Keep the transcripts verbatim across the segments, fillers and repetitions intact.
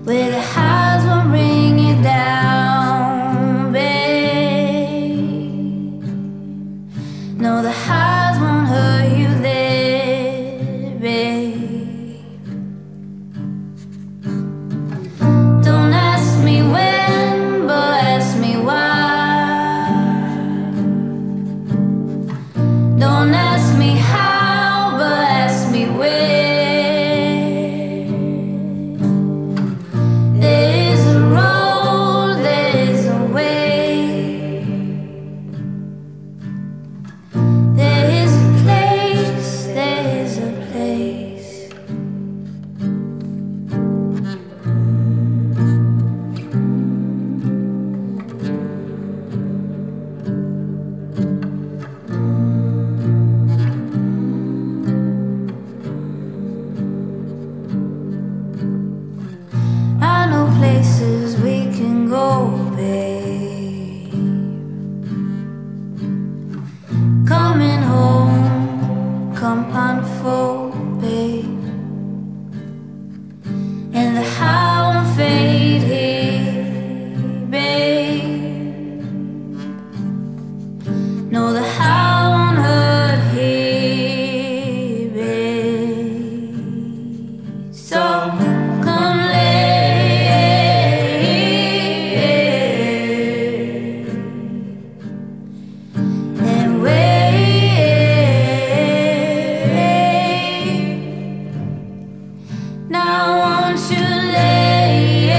where the highs won't bring you down, babe. No, the highs won't hurt you there, babe. Don't ask me when, but ask me why. Don't ask me how, but ask me where. Places we can go, babe. Coming home, come unfold, babe. And the high won't fade here, babe. No, the high won't hurt here, babe. So come lay. Now won't you lay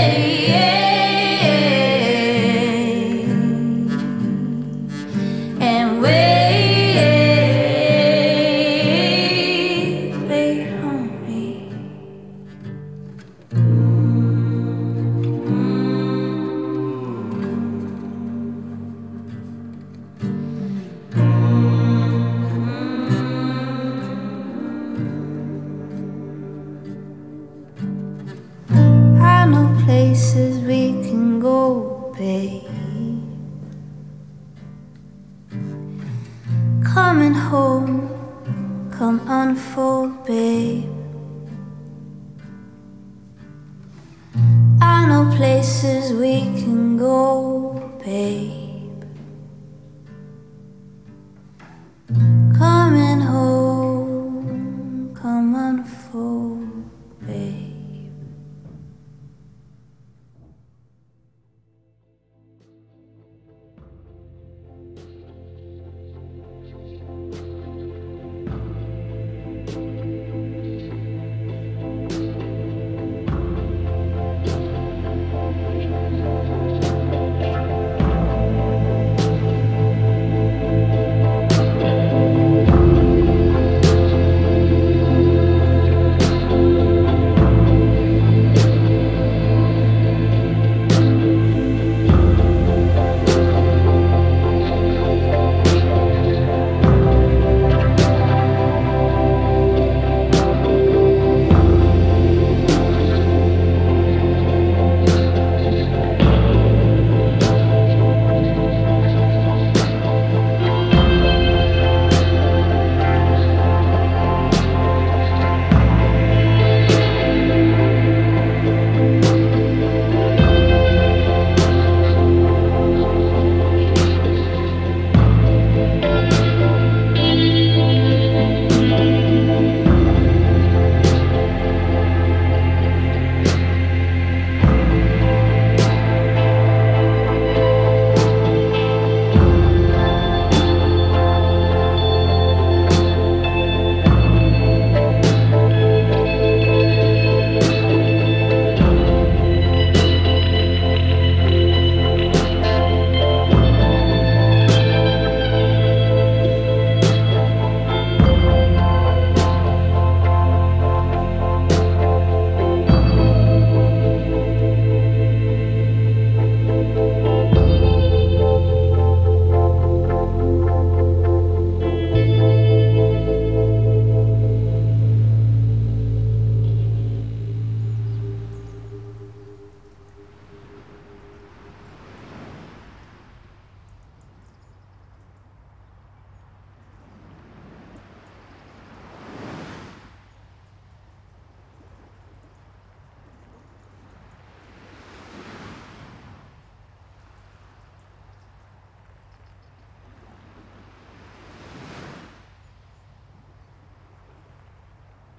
and wait, wait on me. Places we can go, babe. Coming home, come unfold, babe. I know places we can go, babe.